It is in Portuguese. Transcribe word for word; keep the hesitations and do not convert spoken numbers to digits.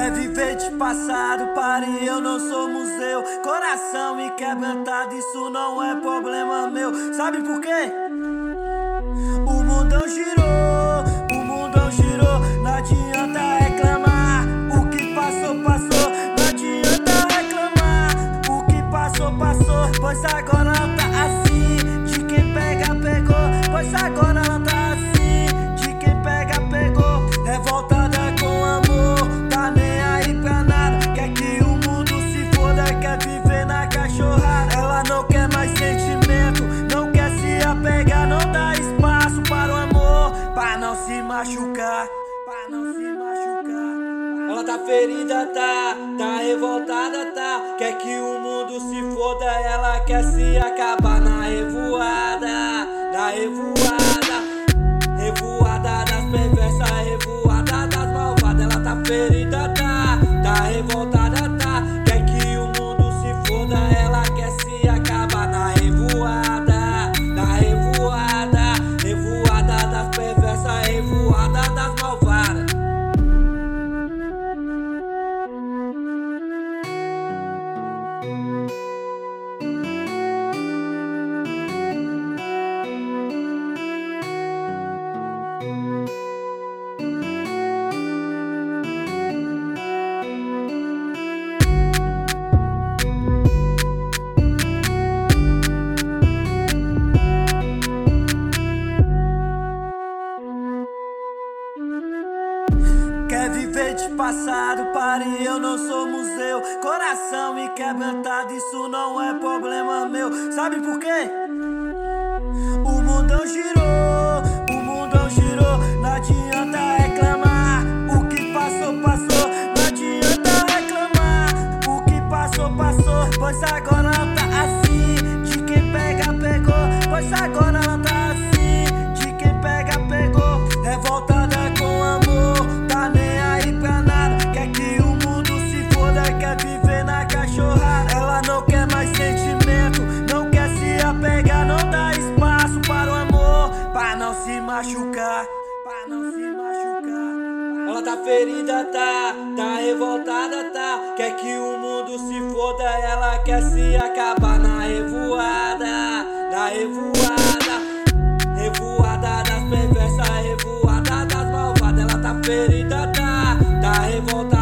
Quer viver de passado, pare, eu não sou museu. Coração inquebrantado, isso não é problema meu. Sabe por quê? O mundão girou, o mundão girou. Não adianta reclamar, o que passou, passou. Não adianta reclamar, o que passou, passou. Pois agora ela tá assim, de quem pega, pegou. Pois agora ela tá assim, de quem pega, pegou. Revoltada com amor, tá nem aí pra nada. Quer que o mundo se foda, quer viver na cachorrada. Ela não quer mais sentimento, não quer se apegar. Não dá espaço para o amor, pra não se machucar, pra não se machucar. Ela tá ferida, tá, tá revoltada, tá. Quer que o mundo se foda, ela quer se acabar na revoada, na revoada, revoada das perversas, revoada das malvadas. Ela tá ferida, tá, tá revoltada, tá. Quer que o mundo se foda, ela quer se acabar na revoada, na revoada, revoada das perversas, revoada das malvadas. Quer viver de passado, pare, eu não sou museu. Coração inquebrantado, isso não é problema meu. Sabe por quê? O mundão girou, o mundão girou. Não adianta reclamar, o que passou, passou. Não adianta reclamar, o que passou, passou. Pois agora ela tá assim, de quem pega, pegou. Pois agora ela tá assim, de quem pega, pegou. Revoltada com amor, tá nem aí pra nada. Quer que o mundo se foda, quer viver na cachorrada. Ela não quer mais sentimento, não quer se apegar. Não dá espaço para o amor, pra não se machucar, pra não se machucar. Ela tá ferida, tá, tá revoltada, tá. Quer que o mundo se foda, ela quer se acabar na revoada, na revoada, revoada das perversas, revoada das malvadas. Ela tá ferida, tá, tá revoltada.